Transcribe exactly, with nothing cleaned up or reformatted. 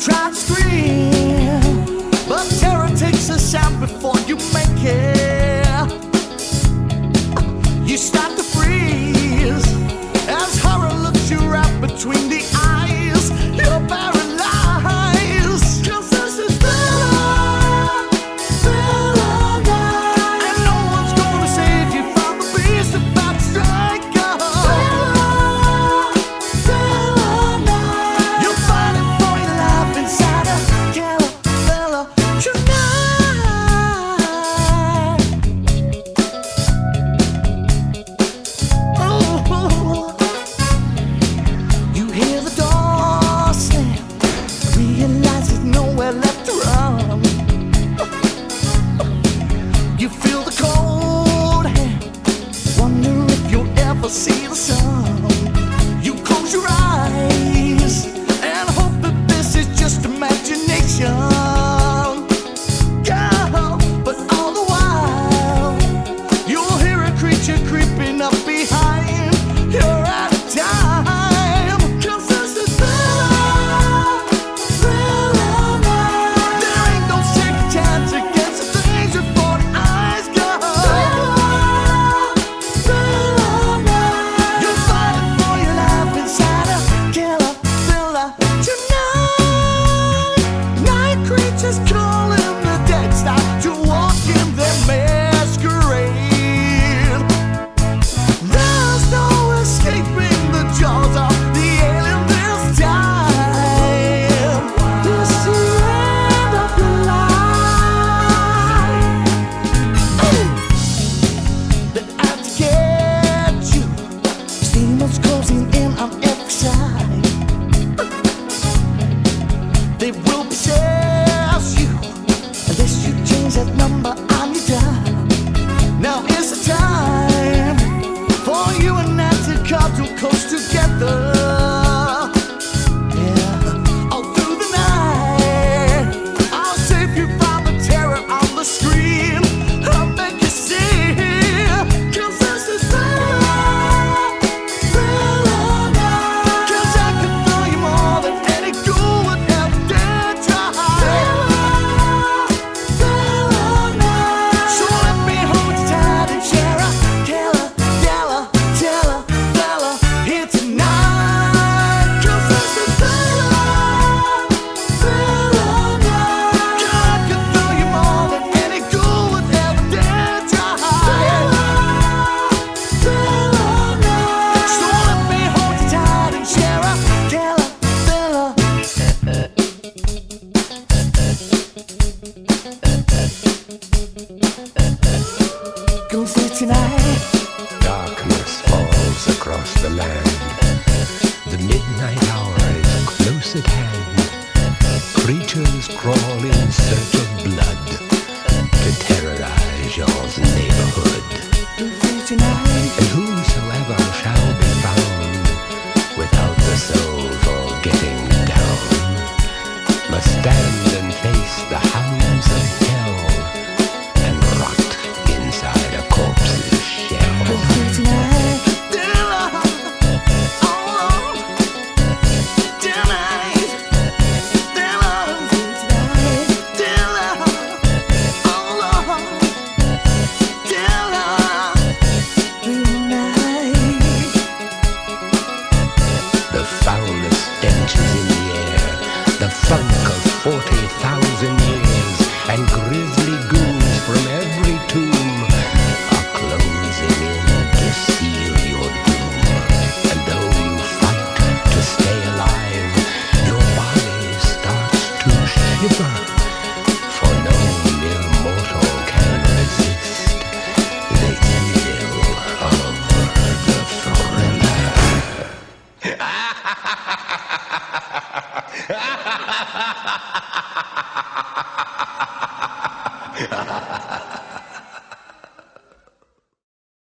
try to scream, but terror takes a sound before you make it. You start to freeze as horror looks you right between the eyes. You're paralyzed, 'cause this is thriller, thriller night, and no one's gonna save you from the beast about to strike you. Thriller, thriller night, you're fighting for your life inside a caterpillar tonight. Oh, you hear the door slam, realize there's nowhere left to run. You feel the cold hand, wonder if you'll ever see the sun. You close your eyes and hope that this is just imagination. Girl, but all the while you'll hear a creature creeping up behind. You're out of time, 'cause this is thriller, thriller night. There ain't no second chance against the things before the eyes go. Thriller, thriller night, you're fighting for your life inside a caterpillar tonight. Night creatures calling the dead stop to walk in their masquerade. There's no escaping the jaws of the alien this time. This is the end of your life. Ooh. They're out to get you. Steamers closing in on every side. They will possess you unless you change that number on your dial. Now is the time for you and I to cuddle close together. Yeah, all through the night, I'll save you from the terror on the screen. I'll make you see, 'cause this is thriller, thriller night. 'Cause I can throw you more than any ghoul would ever dare try. Thriller, thriller night. So let me hold you tight and share a killer, killer, killer, killer here tonight. 'Cause this is thriller, thriller night. 'Cause I can throw you more than any ghoul would ever dare try. Thriller, thriller night. So let me hold you tight and share a killer, killer. Go for it tonight. Darkness falls across the land. The midnight hour is close at hand. Creatures crawl in search of blood to terrorize your neighborhood. Go for it tonight. And whosoever shall be found without the soul for getting down must stand and face the hounds of hell and rot inside a corpse's shell. Go for it tonight. Thriller, oh, tonight. Thriller, tonight. Thriller, oh, thriller, tonight. The foulest stench is in the air, the funk of forty thousand years, and grisly goons from every tomb are closing in to seal your doom. And though you fight to stay alive, your body starts to shiver, for no mere mortal can resist the evil of the thriller. Ha ha ha ha!